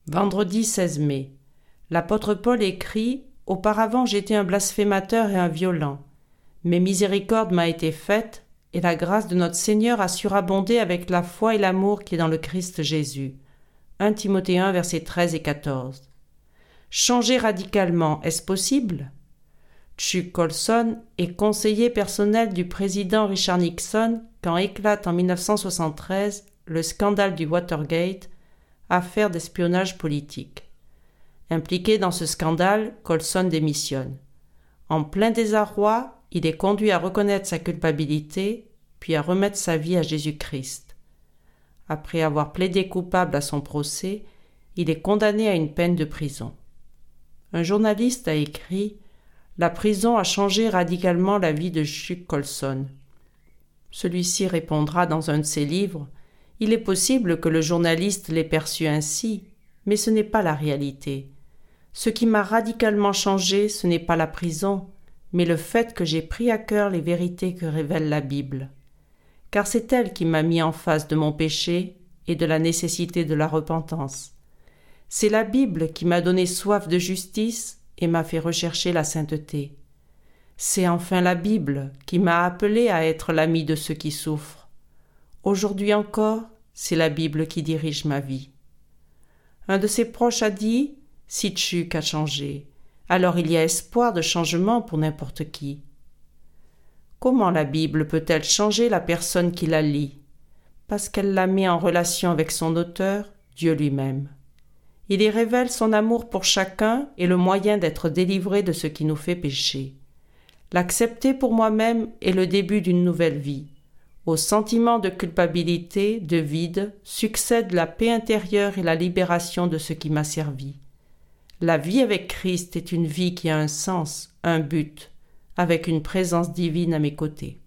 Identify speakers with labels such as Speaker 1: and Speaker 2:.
Speaker 1: Vendredi 16 mai. L'apôtre Paul écrit « Auparavant j'étais un blasphémateur et un violent, mais miséricorde m'a été faite, et la grâce de notre Seigneur a surabondé avec la foi et l'amour qui est dans le Christ Jésus. » 1 Timothée 1, versets 13 et 14. Changer radicalement, est-ce possible? Chuck Colson est conseiller personnel du président Richard Nixon quand éclate en 1973 le scandale du Watergate, affaire d'espionnage politique. Impliqué dans ce scandale, Colson démissionne. En plein désarroi, il est conduit à reconnaître sa culpabilité, puis à remettre sa vie à Jésus-Christ. Après avoir plaidé coupable à son procès, il est condamné à une peine de prison. Un journaliste a écrit « La prison a changé radicalement la vie de Chuck Colson ». Celui-ci répondra dans un de ses livres « Il est possible que le journaliste l'ait perçu ainsi, mais ce n'est pas la réalité. Ce qui m'a radicalement changé, ce n'est pas la prison, mais le fait que j'ai pris à cœur les vérités que révèle la Bible. Car c'est elle qui m'a mis en face de mon péché et de la nécessité de la repentance. C'est la Bible qui m'a donné soif de justice et m'a fait rechercher la sainteté. C'est enfin la Bible qui m'a appelé à être l'ami de ceux qui souffrent. Aujourd'hui encore, c'est la Bible qui dirige ma vie. » Un de ses proches a dit « Si Chuck a changé, alors il y a espoir de changement pour n'importe qui. » Comment la Bible peut-elle changer la personne qui la lit? Parce qu'elle la met en relation avec son auteur, Dieu lui-même. Il y révèle son amour pour chacun et le moyen d'être délivré de ce qui nous fait pécher. L'accepter pour moi-même est le début d'une nouvelle vie. Au sentiment de culpabilité, de vide, succède la paix intérieure et la libération de ce qui m'a servi. La vie avec Christ est une vie qui a un sens, un but, avec une présence divine à mes côtés.